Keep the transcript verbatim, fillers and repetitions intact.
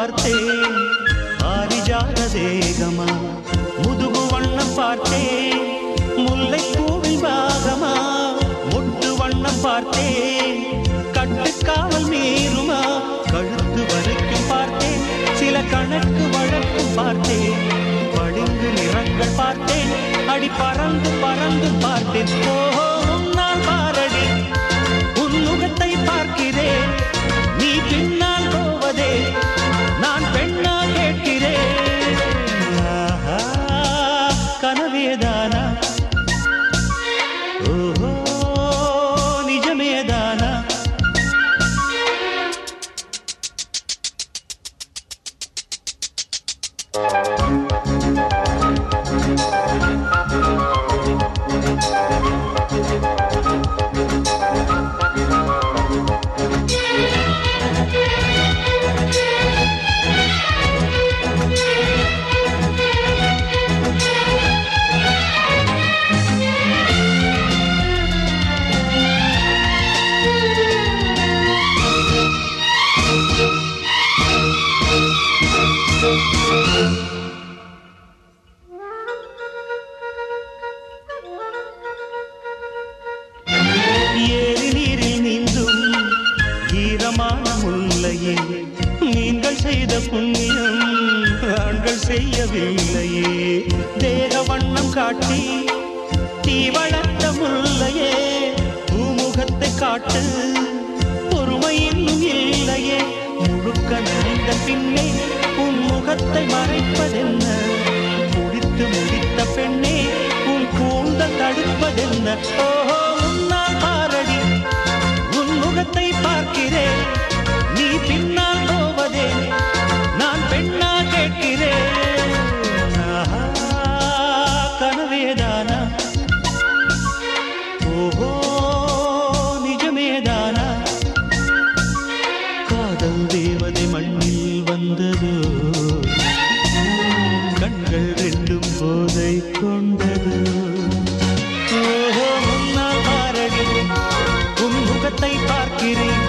பார்த்தேன் பாரிஜாத தேகமா முதுகு வண்ணம் பார்த்தேன் முல்லை பூவில் பாகமா முட்டு வண்ணம் பார்த்தேன் கட்டுக்காவல் மீறுமா கழுத்து வரைக்கும் பார்த்தேன் சில கணக்கு வழக்கும் பார்த்தேன் பளிங்கு நிறங்கள் பார்த்தேன் அடி பறந்து பறந்து பார்த்தேன் ஓஹோ நான் பாரடி உன் முகத்தை பார்க்கிறேன் நீ பின்னால் போவதே நான் பெண்ணா கேட்கிறேன் கனவேதானா ஓஹோ நிஜமேதானா ஏரி நீரில் நீந்தும் ஈரமான முல்லையே நீங்கள் செய்த புண்ணியம் ஆண்கள் செய்யவில்லையே தேக வண்ணம் காட்டி தீ வளர்த்த முல்லையே பூமுகத்தை காட்டு பொறுமை இன்னும் இல்லையே முழுக்க நினைந்த பின்னே உன் முகத்தை மறைப்பதென்ன முடித்து முடித்த பெண்ணே உன் கூந்தல் தடுப்பதென்ன ஓஹோ உன்னால் பாரடி உன் முகத்தை பார்க்கிறேன் நீ பின்னால் போவதே நான் பெண்ணா கேட்கிறேன் கனவேதானா ஓஹோ நிஜமேதானா காதல் தேவதை மண்ணில் வந்ததோ கண்கள் ரெண்டும் போதை கொண்டது ஓஹோ முன்னால் பாரடி உன் முகத்தை பார்க்கிறேன்